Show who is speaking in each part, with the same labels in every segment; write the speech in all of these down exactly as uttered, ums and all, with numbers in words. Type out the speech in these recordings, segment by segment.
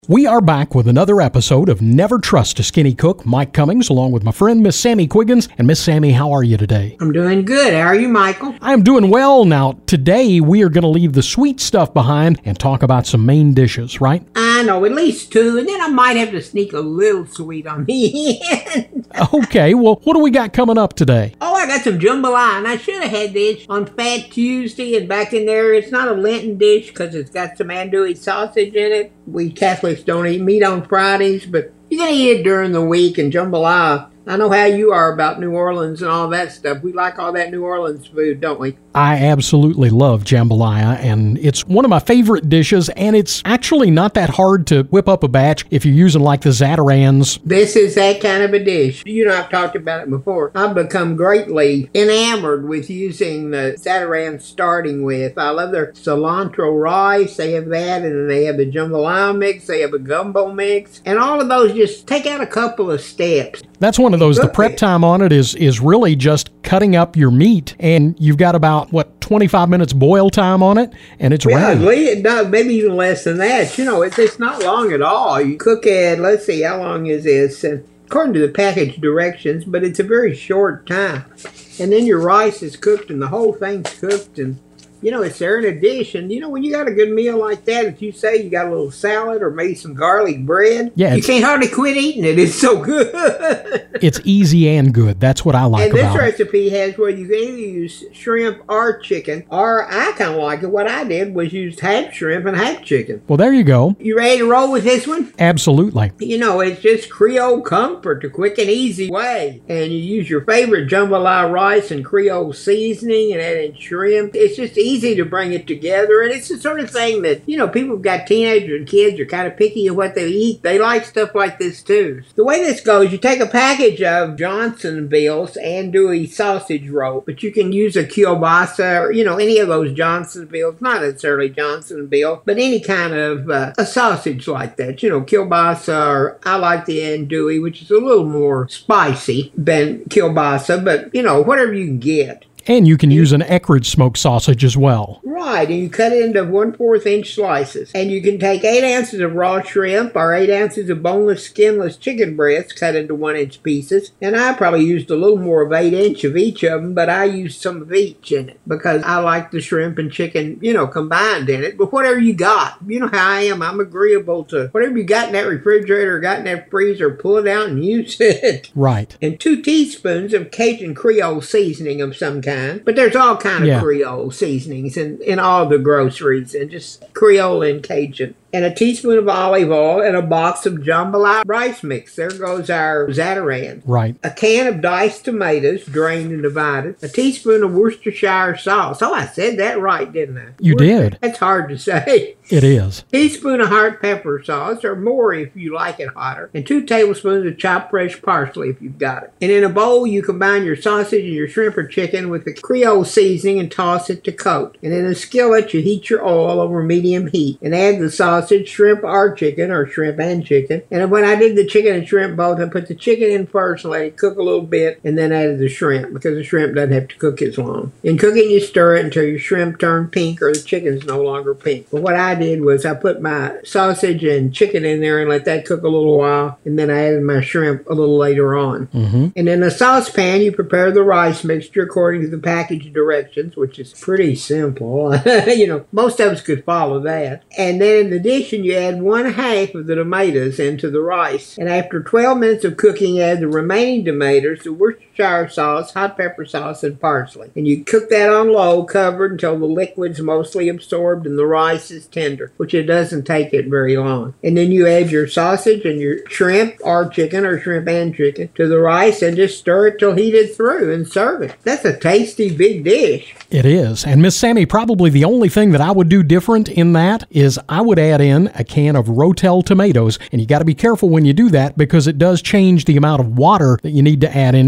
Speaker 1: We are back with another episode of Never Trust a Skinny Cook. Mike Cummings, along with my friend Miss Sammy Quiggins. And Miss Sammy, how are you today?
Speaker 2: I'm doing good. How are you, Michael?
Speaker 1: I'm doing well. Now, today we are going to leave the sweet stuff behind and talk about some main dishes, right?
Speaker 2: I know, at least two, and then I might have to sneak a little sweet on the end.
Speaker 1: Okay, well, what do we got coming up today?
Speaker 2: Oh, I got some jambalaya, and I should have had this on Fat Tuesday, and back in there, it's not a Lenten dish because it's got some andouille sausage in it. We Catholics don't eat meat on Fridays, but you can eat it during the week, and jambalaya, I know how you are about New Orleans and all that stuff. We like all that New Orleans food, don't we?
Speaker 1: I absolutely love jambalaya, and it's one of my favorite dishes, and it's actually not that hard to whip up a batch if you're using like the Zatarain's.
Speaker 2: This is that kind of a dish. You know, I've talked about it before. I've become greatly enamored with using the Zatarain's starting with. I love their cilantro rice. They have that, and then they have the jambalaya mix. They have a gumbo mix, and all of those just take out a couple of steps.
Speaker 1: That's one of those, the prep time on it is is really just cutting up your meat, and you've got about, what, twenty-five minutes boil time on it, and it's
Speaker 2: yeah,
Speaker 1: ready.
Speaker 2: No, maybe even less than that. You know, it's, it's not long at all. You cook it, let's see, how long is this? And according to the package directions, but it's a very short time. And then your rice is cooked, and the whole thing's cooked, and you know, it's there in a dish. And, you know, when you got a good meal like that, if you say you got a little salad or maybe some garlic bread,
Speaker 1: yeah,
Speaker 2: you can't hardly quit eating it. It's so good.
Speaker 1: It's easy and good. That's what I like
Speaker 2: about it. And this recipe has where you can either use shrimp or chicken, or I kind of like it. What I did was use half shrimp and half chicken.
Speaker 1: Well, there you go.
Speaker 2: You ready to roll with this one?
Speaker 1: Absolutely.
Speaker 2: You know, it's just Creole comfort, a quick and easy way. And you use your favorite jambalaya rice and Creole seasoning and add in shrimp. It's just easy. easy to bring it together, and it's the sort of thing that, you know, people who've got teenagers and kids are kind of picky at what they eat. They like stuff like this too. The way this goes, you take a package of Johnsonville's andouille sausage roll, but you can use a kielbasa or, you know, any of those Johnsonville's, not necessarily Johnsonville, but any kind of uh, a sausage like that, you know, kielbasa, or I like the andouille, which is a little more spicy than kielbasa, but, you know, whatever you can get.
Speaker 1: And you can use an Eckrich smoked sausage as well.
Speaker 2: Right, and you cut it into one-fourth inch slices. And you can take eight ounces of raw shrimp or eight ounces of boneless, skinless chicken breasts cut into one-inch pieces. And I probably used a little more of eight inch of each of them, but I used some of each in it because I like the shrimp and chicken, you know, combined in it. But whatever you got, you know how I am. I'm agreeable to whatever you got in that refrigerator or got in that freezer, pull it out and use it.
Speaker 1: Right.
Speaker 2: And two teaspoons of Cajun Creole seasoning of some kind. But there's all kind of yeah. Creole seasonings in, in all the groceries, and just Creole and Cajun. And a teaspoon of olive oil and a box of jambalaya rice mix. There goes our Zatarain.
Speaker 1: Right.
Speaker 2: A can of diced tomatoes, drained and divided. A teaspoon of Worcestershire sauce. Oh, I said that right, didn't I?
Speaker 1: You did.
Speaker 2: That's hard to say.
Speaker 1: It is.
Speaker 2: Teaspoon of hot pepper sauce, or more if you like it hotter. And two tablespoons of chopped fresh parsley if you've got it. And in a bowl, you combine your sausage and your shrimp or chicken with the Creole seasoning and toss it to coat. And in a skillet, you heat your oil over medium heat and add the sauce. Sausage, shrimp or chicken, or shrimp and chicken. And when I did the chicken and shrimp both, I put the chicken in first, let it cook a little bit, and then added the shrimp, because the shrimp doesn't have to cook as long. In cooking, you stir it until your shrimp turn pink or the chicken's no longer pink. But what I did was I put my sausage and chicken in there and let that cook a little while, and then I added my shrimp a little later on.
Speaker 1: Mm-hmm.
Speaker 2: And in a saucepan, you prepare the rice mixture according to the package directions, which is pretty simple. You know, most of us could follow that. And then in the addition, you add one half of the tomatoes into the rice. And after twelve minutes of cooking, add the remaining tomatoes, the Worcestershire sauce, hot pepper sauce, and parsley. And you cook that on low, covered until the liquid's mostly absorbed and the rice is tender, which it doesn't take it very long. And then you add your sausage and your shrimp or chicken, or shrimp and chicken, to the rice and just stir it till heated through and serve it. That's a tasty big dish.
Speaker 1: It is. And Miss Sammy, probably the only thing that I would do different in that is I would add in a can of Rotel tomatoes. And you got to be careful when you do that, because it does change the amount of water that you need to add into your rice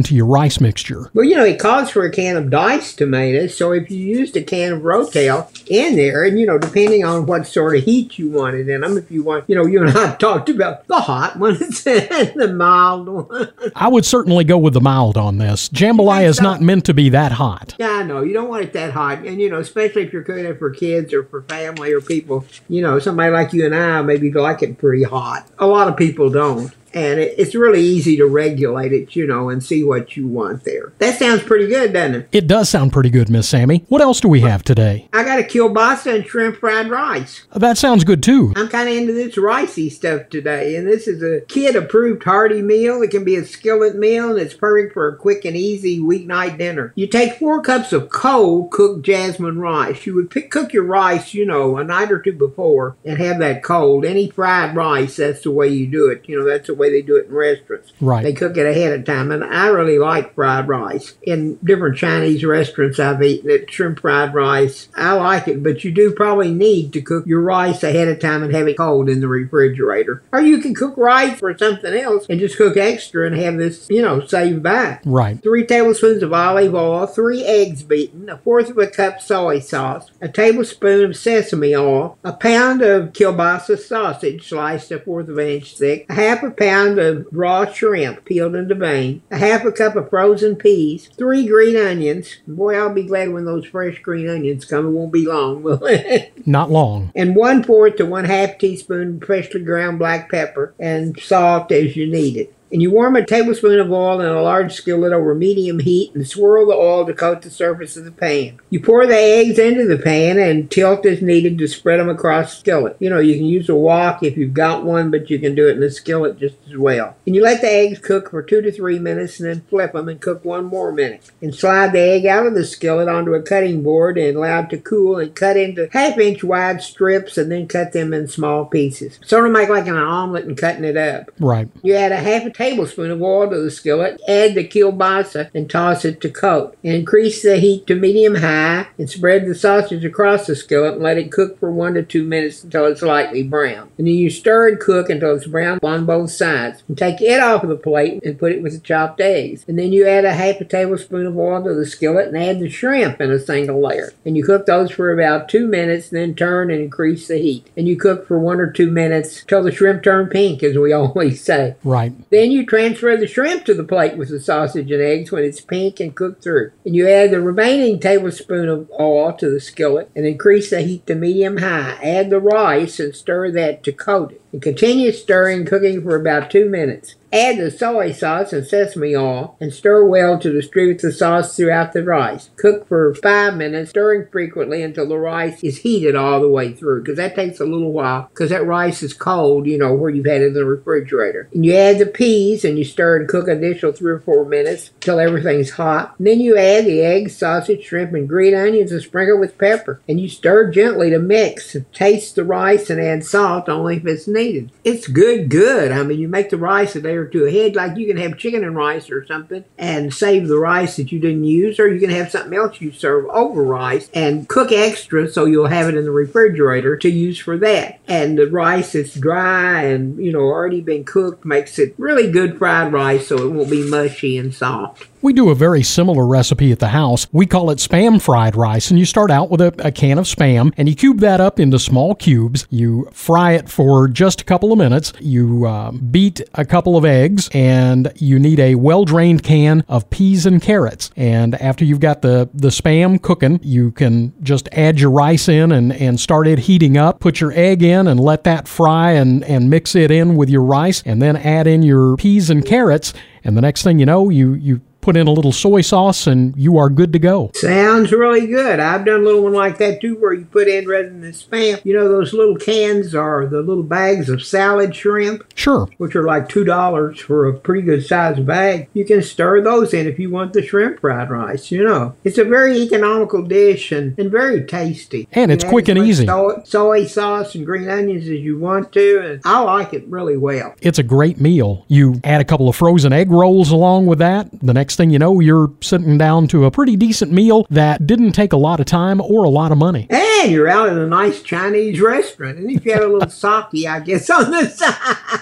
Speaker 1: rice mixture?
Speaker 2: Well, you know, it calls for a can of diced tomatoes, so if you used a can of Rotel in there, and, you know, depending on what sort of heat you wanted in them, if you want, you know, you and I talked about the hot ones and the mild ones.
Speaker 1: I would certainly go with the mild on this. Jambalaya is not meant to be that hot.
Speaker 2: Yeah, I know. You don't want it that hot. And, you know, especially if you're cooking it for kids or for family or people, you know, somebody like you and I maybe like it pretty hot. A lot of people don't. And it, it's really easy to regulate it, you know, and see what you want there. That sounds pretty good, doesn't it?
Speaker 1: It does sound pretty good, Miss Sammy. What else do we have today?
Speaker 2: I got a kielbasa and shrimp fried rice.
Speaker 1: That sounds good, too.
Speaker 2: I'm kind of into this ricey stuff today, and this is a kid-approved hearty meal. It can be a skillet meal, and it's perfect for a quick and easy weeknight dinner. You take four cups of cold cooked jasmine rice. You would pick, cook your rice, you know, a night or two before and have that cold. Any fried rice, that's the way you do it. You know, that's the way they do it in restaurants.
Speaker 1: Right.
Speaker 2: They cook it ahead of time, and I really like fried rice. In different Chinese restaurants I've eaten it, shrimp fried rice, I like it, but you do probably need to cook your rice ahead of time and have it cold in the refrigerator. Or you can cook rice for something else and just cook extra and have this, you know, saved back.
Speaker 1: Right.
Speaker 2: Three tablespoons of olive oil, three eggs beaten, a fourth of a cup soy sauce, a tablespoon of sesame oil, a pound of kielbasa sausage sliced a fourth of an inch thick, a half a pound of raw shrimp peeled into vein, a half a cup of frozen peas, three green onions. Boy, I'll be glad when those fresh green onions come. It won't be long, will it?
Speaker 1: Not long.
Speaker 2: And one fourth to one half teaspoon freshly ground black pepper and salt as you need it. And you warm a tablespoon of oil in a large skillet over medium heat and swirl the oil to coat the surface of the pan. You pour the eggs into the pan and tilt as needed to spread them across the skillet. You know, you can use a wok if you've got one, but you can do it in the skillet just as well. And you let the eggs cook for two to three minutes and then flip them and cook one more minute. And slide the egg out of the skillet onto a cutting board and allow it to cool and cut into half inch wide strips and then cut them in small pieces. Sort of make like an omelet and cutting it up.
Speaker 1: Right.
Speaker 2: You add a half a tablespoon of oil to the skillet, add the kielbasa, and toss it to coat. And increase the heat to medium-high, and spread the sausage across the skillet and let it cook for one to two minutes until it's lightly brown. And then you stir and cook until it's brown on both sides. And take it off of the plate and put it with the chopped eggs. And then you add a half a tablespoon of oil to the skillet and add the shrimp in a single layer. And you cook those for about two minutes, and then turn and increase the heat. And you cook for one or two minutes till the shrimp turn pink, as we always say.
Speaker 1: Right.
Speaker 2: Then you transfer the shrimp to the plate with the sausage and eggs when it's pink and cooked through. And you add the remaining tablespoon of oil to the skillet and increase the heat to medium-high. Add the rice and stir that to coat it. And continue stirring, cooking for about two minutes. Add the soy sauce and sesame oil and stir well to distribute the sauce throughout the rice. Cook for five minutes, stirring frequently until the rice is heated all the way through, because that takes a little while, because that rice is cold, you know, where you've had it in the refrigerator. And you add the peas and you stir and cook an additional three or four minutes until everything's hot. And then you add the eggs, sausage, shrimp, and green onions and sprinkle with pepper. And you stir gently to mix. Taste the rice and add salt only if it's needed. It's good, good. I mean, you make the rice a day or two ahead, like you can have chicken and rice or something and save the rice that you didn't use, or you can have something else you serve over rice and cook extra so you'll have it in the refrigerator to use for that. And the rice that's dry and, you know, already been cooked makes it really good fried rice so it won't be mushy and soft.
Speaker 1: We do a very similar recipe at the house. We call it Spam fried rice, and you start out with a, a can of Spam, and you cube that up into small cubes. You fry it for just a couple of minutes. You uh, beat a couple of eggs, and you need a well-drained can of peas and carrots. And after you've got the, the Spam cooking, you can just add your rice in and, and start it heating up. Put your egg in and let that fry and, and mix it in with your rice, and then add in your peas and carrots. And the next thing you know, you you put in a little soy sauce, and you are good to go.
Speaker 2: Sounds really good. I've done a little one like that, too, where you put in, rather than the Spam, you know, those little cans are the little bags of salad shrimp.
Speaker 1: Sure.
Speaker 2: Which are like two dollars for a pretty good sized bag. You can stir those in if you want the shrimp fried rice, you know. It's a very economical dish and, and very tasty.
Speaker 1: And it's quick and easy.
Speaker 2: Soy, soy sauce and green onions as you want to, and I like it really well.
Speaker 1: It's a great meal. You add a couple of frozen egg rolls along with that. The next thing you know, you're sitting down to a pretty decent meal that didn't take a lot of time or a lot of money.
Speaker 2: And you're out in a nice Chinese restaurant. And if you have a little sake, I guess, on the side.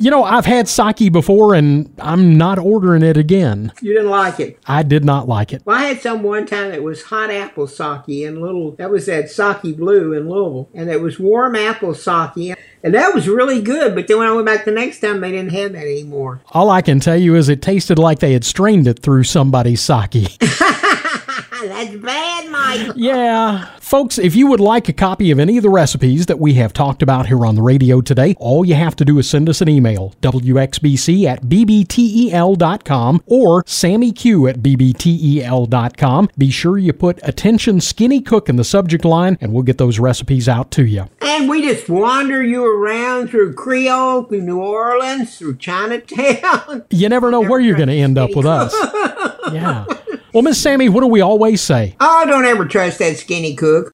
Speaker 1: You know, I've had sake before, and I'm not ordering it again.
Speaker 2: You didn't like it?
Speaker 1: I did not like it.
Speaker 2: Well, I had some one time that was hot apple sake and little, that was that Sake Blue in Louisville, and it was warm apple sake, and that was really good, but then when I went back the next time, they didn't have that anymore.
Speaker 1: All I can tell you is it tasted like they had strained it through somebody's sake.
Speaker 2: That's bad, Michael.
Speaker 1: Yeah. Folks, if you would like a copy of any of the recipes that we have talked about here on the radio today, all you have to do is send us an email, w x b c at b b t e l dot com or sammy q at b b t e l dot com. Be sure you put "Attention Skinny Cook" in the subject line, and we'll get those recipes out to you.
Speaker 2: And we just wander you around through Creole, through New Orleans, through Chinatown.
Speaker 1: You never know where you're going to end up with us. Yeah. Well, Miss Sammy, what do we always say?
Speaker 2: Oh, don't ever trust that skinny cook.